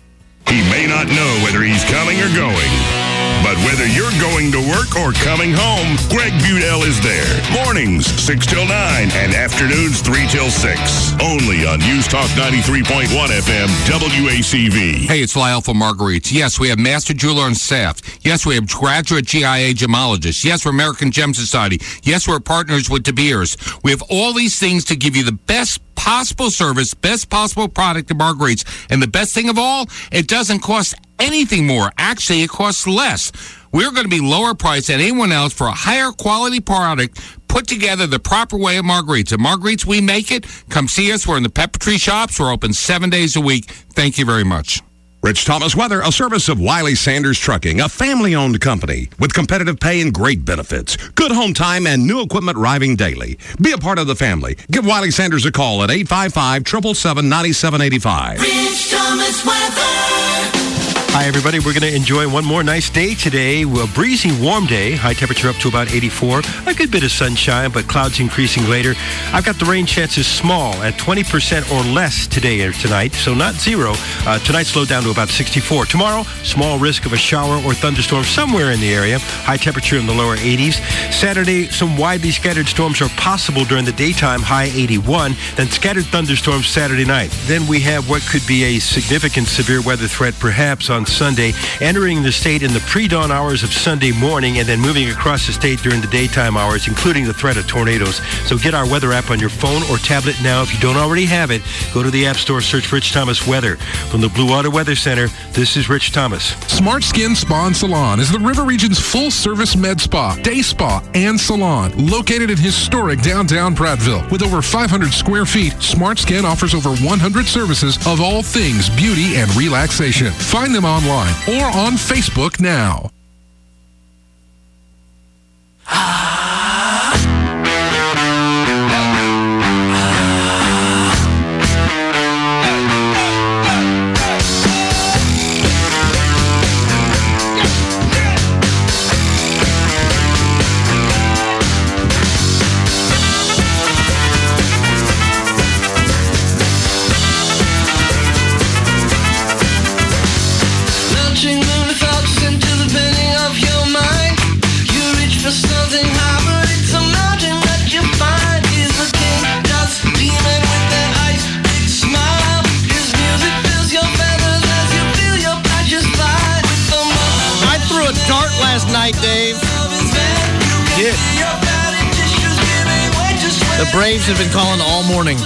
He may not know whether he's coming or going, but whether you're going to work or coming home, Greg Budell is there. Mornings, six till nine, and afternoons, three till six. Only on News Talk ninety-three point one F M, W A C V. Hey, it's Lyle from Marguerite's. Yes, we have Master Jeweler on staff. Yes, we have graduate G I A gemologists. Yes, we're American Gem Society. Yes, we're partners with De Beers. We have all these things to give you the best possible service, best possible product at Marguerite's. And the best thing of all, it doesn't cost anything more. Actually, it costs less. We're going to be lower priced than anyone else for a higher quality product put together the proper way at Marguerite's. At Marguerite's, we make it. Come see us. We're in the Pepper Tree Shops. We're open seven days a week. Thank you very much. Rich Thomas Weather, a service of Wiley Sanders Trucking, a family-owned company with competitive pay and great benefits. Good home time and new equipment arriving daily. Be a part of the family. Give Wiley Sanders a call at eight five five, seven seven seven, nine seven eight five. Rich Thomas Weather. Hi, everybody. We're going to enjoy one more nice day today. A breezy, warm day. High temperature up to about eighty-four. A good bit of sunshine, but clouds increasing later. I've got the rain chances small at twenty percent or less today or tonight, so not zero. Uh, tonight slowed down to about sixty-four. Tomorrow, small risk of a shower or thunderstorm somewhere in the area. High temperature in the lower eighties. Saturday, some widely scattered storms are possible during the daytime, high eighty-one. Then scattered thunderstorms Saturday night. Then we have what could be a significant severe weather threat perhaps on Sunday, entering the state in the pre-dawn hours of Sunday morning and then moving across the state during the daytime hours, including the threat of tornadoes. So get our weather app on your phone or tablet now. If you don't already have it, go to the App Store, search Rich Thomas Weather. From the Blue Water Weather Center, this is Rich Thomas. Smart Skin Spa and Salon is the River Region's full-service med spa, day spa, and salon. Located in historic downtown Prattville. With over five hundred square feet, Smart Skin offers over one hundred services of all things beauty and relaxation. Find them online or on Facebook now. Launching moon thoughts into the bending of your mind. You reach for something high, but it's a mountain that you find. He's a king, just demon with that ice big smile. His music fills your feathers as you feel your passions fly. With the moment I threw a dart last night, Dave. did. The Braves have been calling all morning.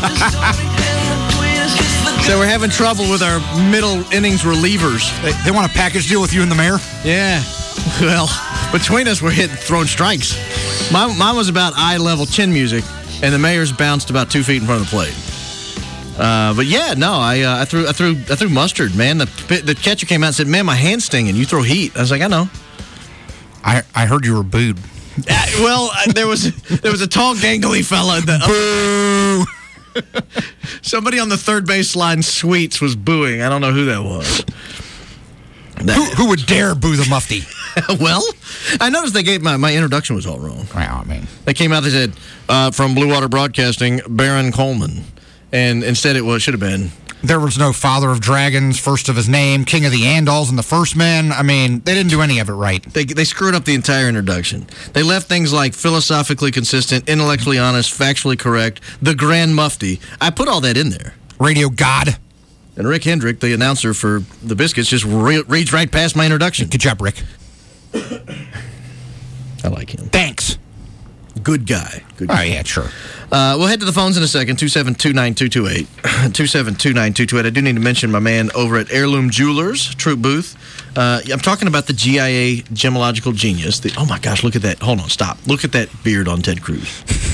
So we're having trouble with our middle innings relievers. They, they want a package deal with you and the mayor? Yeah. Well, between us, we're hitting throwing strikes. Mine, mine was about eye level chin music, and the mayor's bounced about two feet in front of the plate. Uh, but yeah, no, I uh, I threw I threw I threw mustard, man. The the catcher came out and said, "Man, my hand's stinging. You throw heat." I was like, "I know." I I heard you were booed. Uh, well, uh, there was there was a tall, gangly fella. That, Boo! Somebody on the third baseline suites was booing. I don't know who that was. Who, who would dare boo the Mufti? Well, I noticed they gave my, my introduction was all wrong. Well, I mean, they came out, they said, uh, from Blue Water Broadcasting, Baron Coleman. And instead it was should have been. There was no Father of Dragons, first of his name, King of the Andals, and the First Men. I mean, they didn't do any of it right. They they screwed up the entire introduction. They left things like philosophically consistent, intellectually honest, factually correct, the Grand Mufti. I put all that in there. Radio God. And Rick Hendrick, the announcer for the Biscuits, just re- reads right past my introduction. Good job, Rick. I like him. Thanks. Good guy. Good guy. Oh, yeah, sure. Uh, we'll head to the phones in a second, two seven two nine two two eight. two seven two nine two two eight. I do need to mention my man over at Heirloom Jewelers, Troop Booth. Uh, I'm talking about the G I A Gemological Genius. The, oh, my gosh, look at that. Hold on, stop. Look at that beard on Ted Cruz.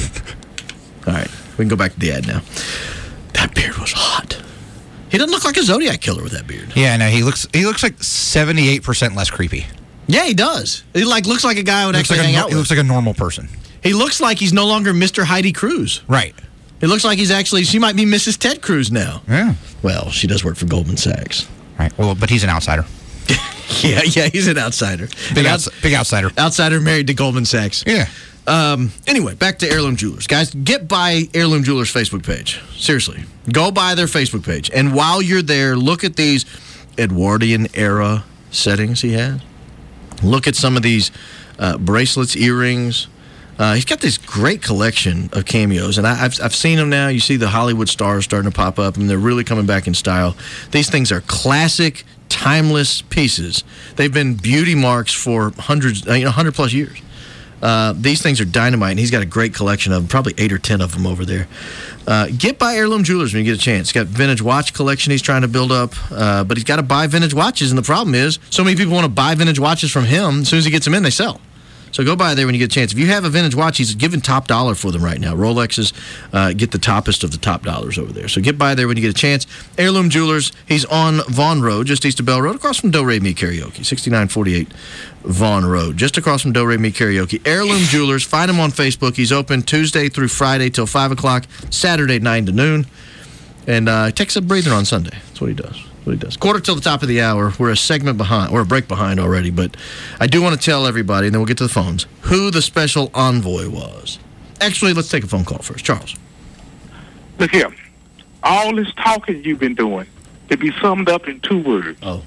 All right, we can go back to the ad now. That beard was hot. He doesn't look like a Zodiac killer with that beard. Yeah, no, he looks he looks like seventy-eight percent less creepy. Yeah, he does. He like looks like a guy I would actually like hang a, out with. He looks like a normal person. He looks like he's no longer Mister Heidi Cruz. Right. It looks like he's actually, she might be Missus Ted Cruz now. Yeah. Well, she does work for Goldman Sachs. Right. Well, but he's an outsider. yeah, yeah, he's an outsider. Big, outs- big outsider. Outsider married to Goldman Sachs. Yeah. Um, anyway, back to Heirloom Jewelers. Guys, get by Heirloom Jewelers' Facebook page. Seriously. Go by their Facebook page. And while you're there, look at these Edwardian era settings he has. Look at some of these uh, bracelets, earrings. Uh, he's got this great collection of cameos, and I, I've I've seen them now. You see the Hollywood stars starting to pop up, and they're really coming back in style. These things are classic, timeless pieces. They've been beauty marks for hundreds, you know, one hundred plus years. Uh, these things are dynamite, and he's got a great collection of them, probably eight or ten of them over there. Uh, get by Heirloom Jewelers when you get a chance. He's got vintage watch collection he's trying to build up, uh, but he's got to buy vintage watches, and the problem is so many people want to buy vintage watches from him. As soon as he gets them in, they sell. So go by there when you get a chance. If you have a vintage watch, he's giving top dollar for them right now. Rolexes uh, get the toppest of the top dollars over there. So get by there when you get a chance. Heirloom Jewelers, he's on Vaughn Road, just east of Bell Road, across from Do Re Mi Karaoke, sixty-nine forty-eight Vaughn Road, just across from Do Re Mi Karaoke. Heirloom Jewelers, find him on Facebook. He's open Tuesday through Friday till five o'clock, Saturday nine to noon. And uh, he takes a breather on Sunday. That's what he does. What he does. Quarter till the top of the hour. We're a segment behind, or a break behind already, but I do want to tell everybody, and then we'll get to the phones, who the special envoy was. Actually, let's take a phone call first. Charles. Look here. All this talking you've been doing can be summed up in two words. Oh.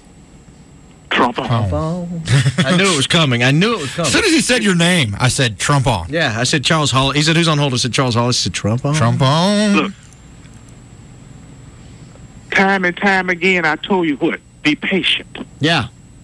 Trump on. Oh. I knew it was coming. I knew it was coming. As soon as he said your name, I said Trump on. Yeah, I said Charles Hall. He said, who's on hold? I said Charles Hall. I said Trump on. Trump on. Look. Time and time again, I told you what? Be patient. Yeah.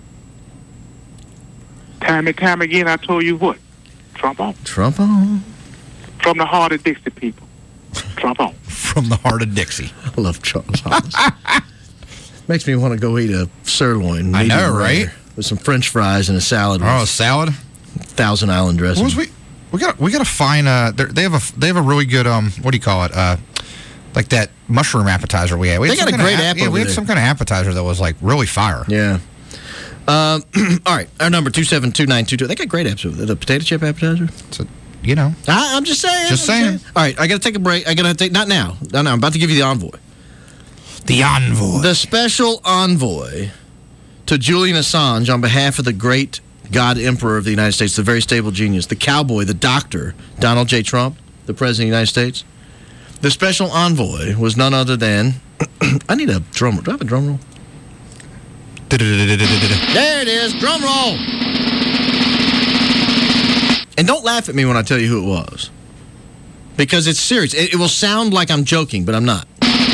Time and time again, I told you what? Trump on. Trump on. From the heart of Dixie people. Trump on. From the heart of Dixie. I love Charles Hollis. Makes me want to go eat a sirloin. I know, medium right? rare, with some French fries and a salad. Oh, with a salad? Thousand Island dressing. What was we? We got. We got to find. Uh, they have a. They have a really good. Um. What do you call it? Uh. Like that mushroom appetizer we had. We They had got some a kind of great ap- app Yeah, over we had there. some kind of appetizer that was like really fire. Yeah. Um, all right. Our number two seven two nine two two. They got great apps over there. The potato chip appetizer. So, you know. I, I'm just saying. Just I'm saying. All right. I got to take a break. I got to take. Not now. No, no. I'm about to give you the envoy. The envoy. The special envoy to Julian Assange on behalf of the great God Emperor of the United States, the very stable genius, the cowboy, the doctor, Donald J. Trump, the President of the United States. The special envoy was none other than... I need a drum roll. Do I have a drum roll? There it is. Drum roll. And don't laugh at me when I tell you who it was. Because it's serious. It, it will sound like I'm joking, but I'm not.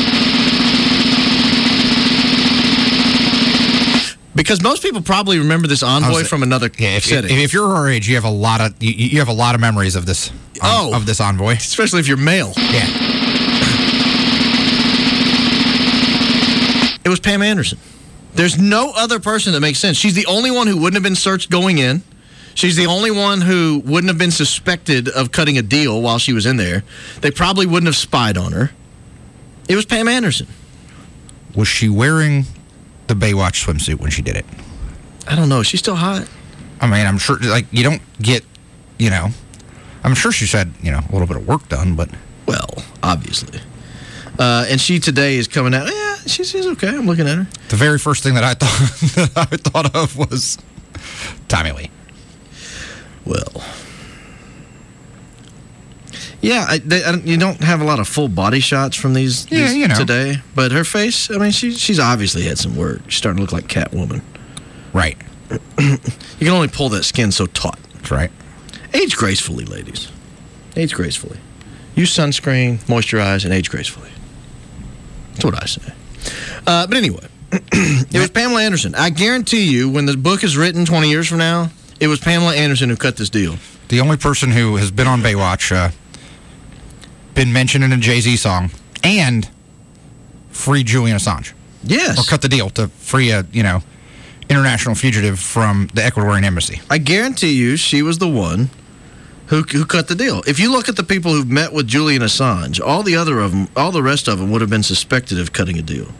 Because most people probably remember this envoy was- from another Yeah, if, setting. if, if you're our age, you have a lot of you, you have a lot of memories of this. Um, Oh. of this envoy, especially if you're male. Yeah. It was Pam Anderson. There's no other person that makes sense. She's the only one who wouldn't have been searched going in. She's the only one who wouldn't have been suspected of cutting a deal while she was in there. They probably wouldn't have spied on her. It was Pam Anderson. Was she wearing the Baywatch swimsuit when she did it? I don't know. Is she still hot? I mean, I'm sure. Like, you don't get, you know, I'm sure she's had, you know, a little bit of work done, but Well, obviously. Uh, and she today is coming out. Yeah, she's, she's okay. I'm looking at her. The very first thing that I thought that I thought of was Tommy Lee. Well, yeah, I, they, I, you don't have a lot of full body shots from these, Yeah, these you know. today, but her face. I mean, she she's obviously had some work. She's starting to look like Catwoman. Right. You can only pull that skin so taut. That's right. Age gracefully, ladies. Age gracefully. Use sunscreen, moisturize, and age gracefully. That's what I say. Uh, but anyway, it was Pamela Anderson. I guarantee you, when the book is written twenty years from now, it was Pamela Anderson who cut this deal. The only person who has been on Baywatch, uh, been mentioned in a Jay-Z song, and free Julian Assange. Yes. Or cut the deal to free a, you know, international fugitive from the Ecuadorian embassy. I guarantee you she was the one who who cut the deal. If you look at the people who've met with Julian Assange, all the other of them, all the rest of them would have been suspected of cutting a deal.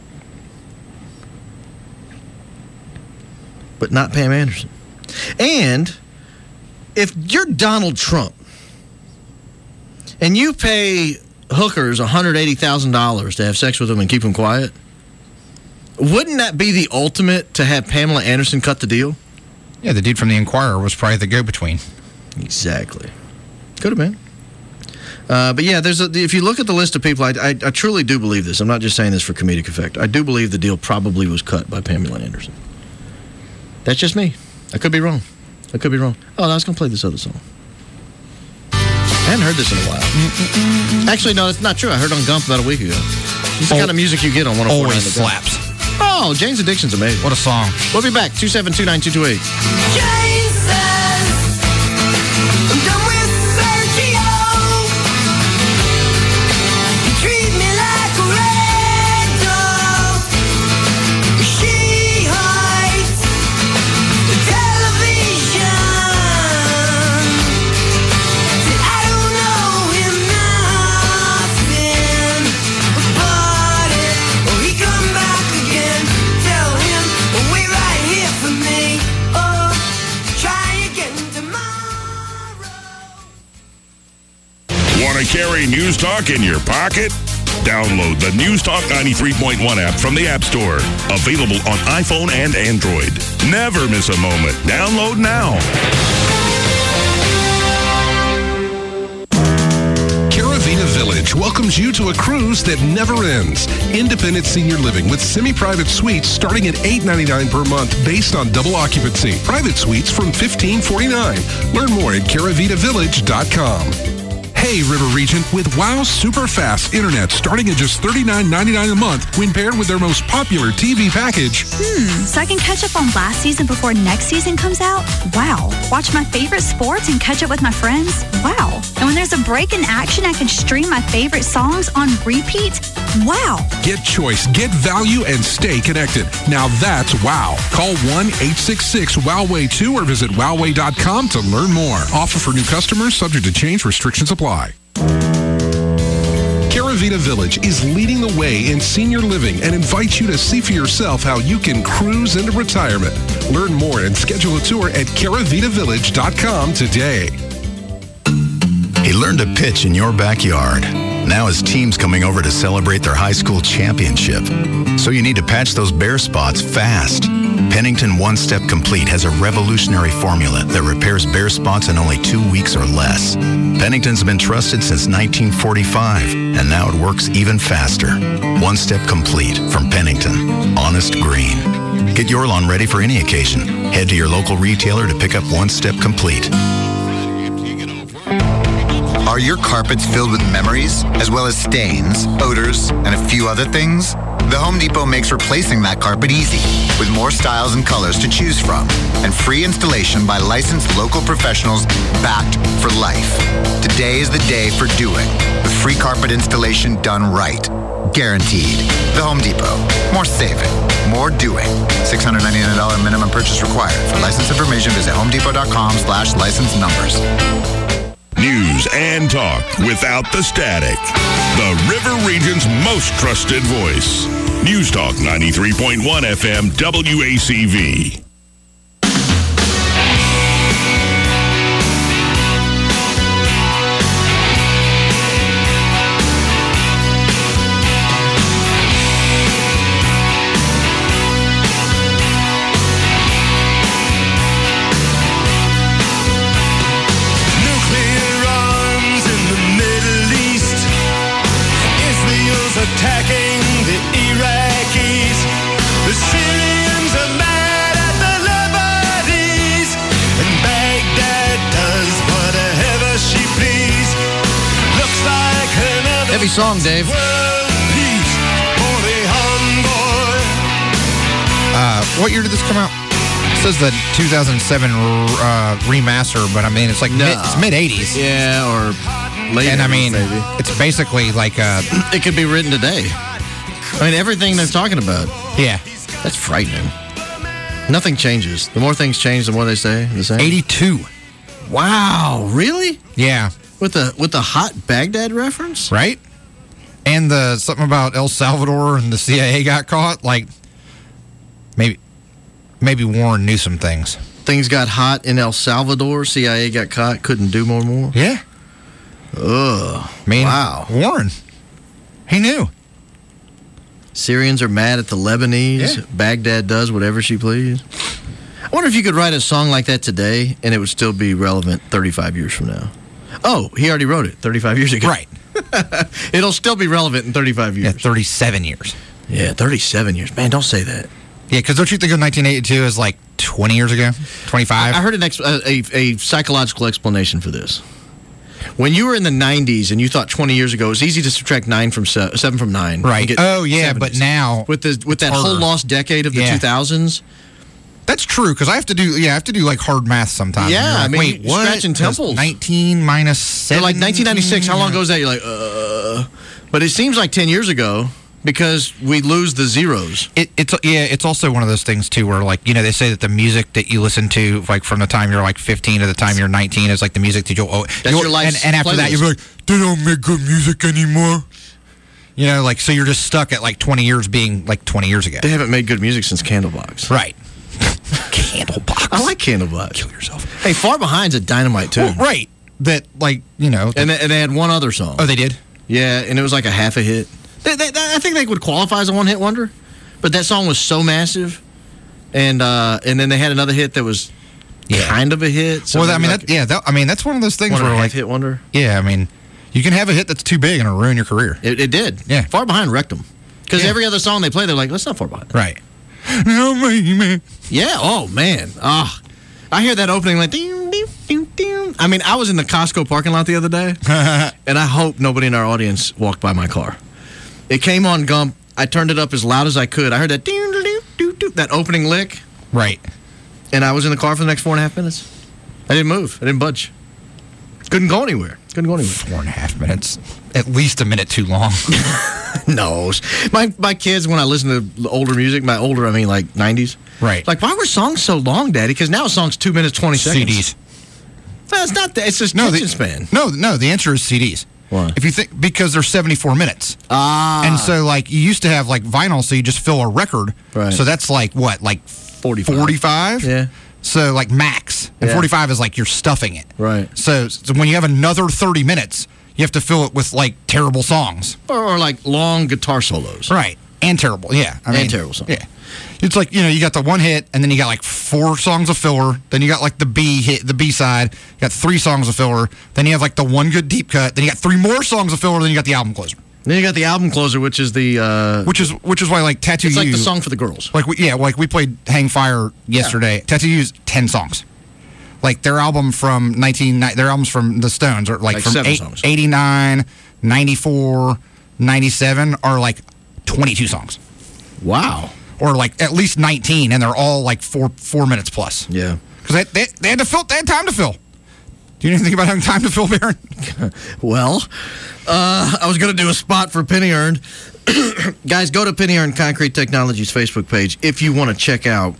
But not Pam Anderson. And if you're Donald Trump and you pay hookers one hundred eighty thousand dollars to have sex with them and keep them quiet, wouldn't that be the ultimate to have Pamela Anderson cut the deal? Yeah, the dude from the Inquirer was probably the go-between. Exactly. Could have been. Uh, but yeah, there's a, if you look at the list of people, I, I, I truly do believe this. I'm not just saying this for comedic effect. I do believe the deal probably was cut by Pamela Anderson. That's just me. I could be wrong. I could be wrong. Oh, I was going to play this other song. I hadn't heard this in a while. Actually, no, it's not true. I heard it on Gump about a week ago. This is the Oh, kind of music you get on one oh four point nine. always slaps. Oh, Jane's Addiction's amazing. What a song. We'll be back. two seven two nine two two eight. Carry News Talk in your pocket? Download the News Talk ninety-three point one app from the App Store. Available on iPhone and Android. Never miss a moment. Download now. Caravita Village welcomes you to a cruise that never ends. Independent senior living with semi-private suites starting at eight ninety-nine per month based on double occupancy. Private suites from fifteen forty-nine. Learn more at caravita village dot com. Hey, River Region, with WOW Super Fast Internet starting at just thirty-nine ninety-nine a month when paired with their most popular T V package. Hmm, so I can catch up on last season before next season comes out? Wow. Watch my favorite sports and catch up with my friends? Wow. And when there's a break in action, I can stream my favorite songs on repeat? Wow. Get choice, get value, and stay connected. Now that's WOW. Call one eight six six wow way two or visit wow way dot com to learn more. Offer for new customers, subject to change, restrictions apply. Caravita Village is leading the way in senior living and invites you to see for yourself how you can cruise into retirement. Learn more and schedule a tour at caravita village dot com today. He learned to pitch in your backyard. Now his team's coming over to celebrate their high school championship. So you need to patch those bare spots fast. Pennington One Step Complete has a revolutionary formula that repairs bare spots in only two weeks or less. Pennington's been trusted since nineteen forty-five, and now it works even faster. One Step Complete from Pennington. Honest green. Get your lawn ready for any occasion. Head to your local retailer to pick up One Step Complete. Are your carpets filled with memories, as well as stains, odors, and a few other things? The Home Depot makes replacing that carpet easy, with more styles and colors to choose from, and free installation by licensed local professionals backed for life. Today is the day for doing, with free carpet installation done right. Guaranteed. The Home Depot. More saving. More doing. six hundred ninety-nine dollars minimum purchase required. For license information, visit homedepot.com slash license numbers. News and talk without the static. The River Region's most trusted voice. News Talk ninety-three point one F M W A C V. song, Dave. Uh, what year did this come out? It says the two thousand seven uh, remaster, but I mean, it's like No. mid, it's mid eighties. Yeah, or later. And I mean, maybe. it's basically like uh, it could be written today. I mean, everything they're talking about. Yeah. That's frightening. Nothing changes. The more things change, the more they stay the same. eighty-two. Wow, really? Yeah. With the with the hot Baghdad reference? Right? And the something about El Salvador and the C I A got caught. Like, maybe maybe Warren knew some things. Things got hot in El Salvador. C I A got caught. Couldn't do more more. Yeah. Ugh. I mean, wow. Warren. He knew. Syrians are mad at the Lebanese. Yeah. Baghdad does whatever she please. I wonder if you could write a song like that today and it would still be relevant thirty-five years from now. Oh, he already wrote it thirty-five years ago. Right. It'll still be relevant in thirty-five years. Yeah, thirty-seven years. Yeah, thirty-seven years. Man, don't say that. Yeah, because don't you think of nineteen eighty-two as like twenty years ago? twenty-five? I heard an ex- a, a, a psychological explanation for this. When you were in the nineties and you thought twenty years ago, it was easy to subtract nine from se- seven from nine. and Right. get Oh, yeah, seventies. but now with the with that harder. whole lost decade of the Yeah. two thousands. That's true, because I have to do yeah, I have to do like hard math sometimes. Yeah, You're like, I mean, wait, you're what? scratching 'Cause temples. nineteen minus So seven. like nineteen ninety-six, how long ago is that? You're like, uh. But it seems like ten years ago because we lose the zeros. It, it's yeah, it's also one of those things too, where like you know they say that the music that you listen to, like from the time you're like fifteen to the time you're nineteen, is like the music that you'll. Oh, That's you'll your life's and, and after that playlist. you'll be like, they don't make good music anymore. You know, like so you're just stuck at like twenty years being like twenty years ago. They haven't made good music since Candlebox. Right. Candlebox. I like Candlebox. Kill yourself. Hey, Far Behind's a dynamite too. Well, right. That like you know. And they, and they had one other song. Oh, they did. Yeah, and it was like a half a hit. They, they, they, I think they would qualify as a one-hit wonder, but that song was so massive, and uh, and then they had another hit that was Yeah. kind of a hit. So Well, I mean, like that, yeah, that, I mean that's one of those things one where and a like half hit wonder. yeah, I mean, you can have a hit that's too big and it'll ruin your career. It, it did. Yeah. Far Behind wrecked them because Yeah. every other song they play, they're like, "Let's not Far Behind." Right. No, man. Yeah. Oh man. Ah, I hear that opening like. Ding, ding, ding, ding. I mean, I was in the Costco parking lot the other day, and I hope nobody in our audience walked by my car. It came on Gump. I turned it up as loud as I could. I heard that ding, ding, ding, ding, that opening lick, Right. and I was in the car for the next four and a half minutes. I didn't move. I didn't budge. Couldn't go anywhere. Couldn't go anywhere. Four and a half minutes. At least a minute too long. No, my my kids when I listen to older music, my older I mean like nineties. Right. Like, why were songs so long, Daddy? Because now a song's two minutes twenty seconds. C Ds. Well, it's not that. It's just No, attention the, span. No, no. The answer is C Ds. Why? If you think because they're seventy-four minutes, Ah. and so like you used to have like vinyl, so you just fill a record. Right. So that's like what, like forty-five. forty-five. Yeah. So like max, and Yeah. forty-five is like you're stuffing it. Right. So, so when you have another thirty minutes, you have to fill it with like terrible songs. Or, or like long guitar solos. Right. And terrible. Yeah. I And mean, terrible songs. Yeah. It's like, you know, you got the one hit, and then you got like four songs of filler. Then you got like the B hit, the B side. You got three songs of filler. Then you have like the one good deep cut. Then you got three more songs of filler. Then you got the album closer. Then you got the album closer, which is the. Uh, Which is which is why like Tattoo it's like You- the song for the girls. Like we, yeah, like we played Hang Fire yesterday. Tattoo You's ten songs. Like their album from nineteen, their albums from the Stones are like, Like from seven eight, songs. eighty-nine, ninety-four, ninety-seven are like twenty-two songs. Wow. Or like at least nineteen, and they're all like four four minutes plus. Yeah. Because they, they, they had to fill, they had time to fill. Do you know anything about having time to fill, Baron? Well, uh, I was going to do a spot for Penny Earned. Guys, go to Penny Earned Concrete Technologies Facebook page if you want to check out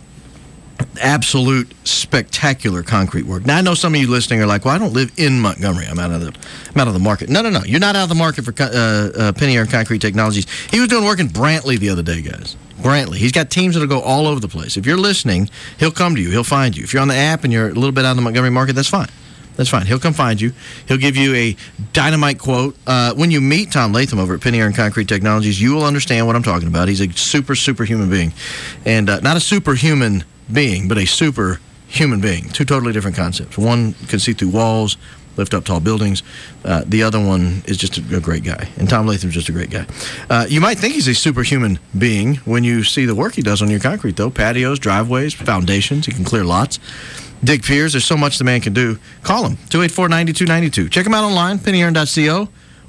absolute spectacular concrete work. Now, I know some of you listening are like, well, I don't live in Montgomery. I'm out of the I'm out of the market. No, no, no. You're not out of the market for co- uh, uh, Penny Earned Concrete Technologies. He was doing work in Brantley the other day, guys. Brantley. He's got teams that'll go all over the place. If you're listening, he'll come to you. He'll find you. If you're on the app and you're a little bit out of the Montgomery market, that's fine. That's fine. He'll come find you. He'll give you a dynamite quote. Uh, when you meet Tom Latham over at Penny Earned Concrete Technologies, you will understand what I'm talking about. He's a super, super human being. And uh, not a superhuman being, but a super human being. Two totally different concepts. One can see through walls, lift up tall buildings. Uh, the other one is just a, a great guy. And Tom Latham's just a great guy. Uh, you might think he's a superhuman being when you see the work he does on your concrete, though. Patios, driveways, foundations. He can clear lots. Dig piers. There's so much the man can do. Call him, two eight four, nine two nine two. Check him out online, penny earned dot co,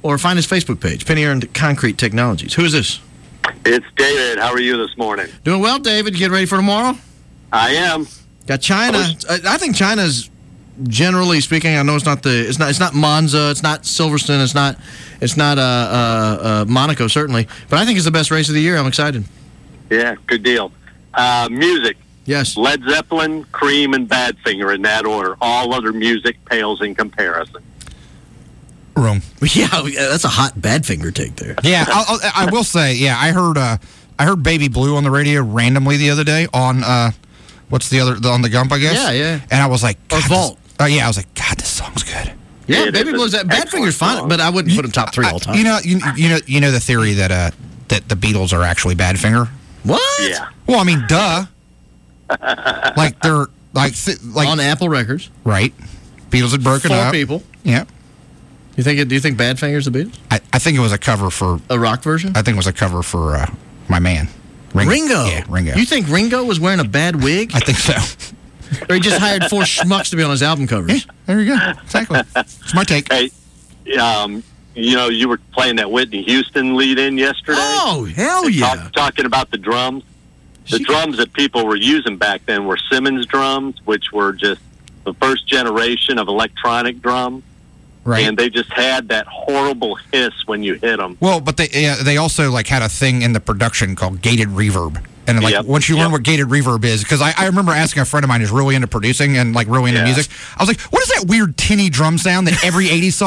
or find his Facebook page, Pinier and Concrete Technologies. Who is this? It's David. How are you this morning? Doing well, David. You get ready for tomorrow? I am. Got China. I, I think China's, generally speaking, I know it's not the it's not it's not Monza, it's not Silverstone, it's not it's not uh, uh, uh, Monaco certainly, but I think it's the best race of the year. I'm excited. Yeah, good deal. Uh, music. Yes. Led Zeppelin, Cream, and Badfinger in that order. All other music pales in comparison. Wrong. Yeah, that's a hot Badfinger take there. Yeah, I'll, I'll, I will say, yeah, I heard uh, I heard Baby Blue on the radio randomly the other day on, uh, what's the other, on the Gump, I guess? Yeah, yeah. And I was like, or Vault. This, uh, yeah, I was like, God, this song's good. Yeah, Baby Blue's that. Badfinger's fine, but I wouldn't put him top three all time. You know, you, you know, you know the theory that uh, that the Beatles are actually Badfinger. What? Yeah. Well, I mean, duh. Like they're like th- like on Apple Records, right? Beatles had broken Four up. people. Yeah. You think? It, do you think Badfinger's the Beatles? I, I think it was a cover for a rock version. I think it was a cover for uh, my man, Ringo. Ringo. Yeah, Ringo. You think Ringo was wearing a bad wig? I think so. Or he just hired four schmucks to be on his album covers. Yeah, there you go. Exactly. It's my take. Hey, um, you know, you were playing that Whitney Houston lead-in yesterday. Oh, hell yeah. Talk, talking about the drums. The drums that people were using back then were Simmons drums, which were just the first generation of electronic drums. Right. And they just had that horrible hiss when you hit them. Well, but they uh, they also like had a thing in the production called gated reverb. And like Yep, once you learn yep. what gated reverb is, because I, I remember asking a friend of mine who's really into producing and like really into Yeah. music, I was like, what is that weird tinny drum sound that every eighties song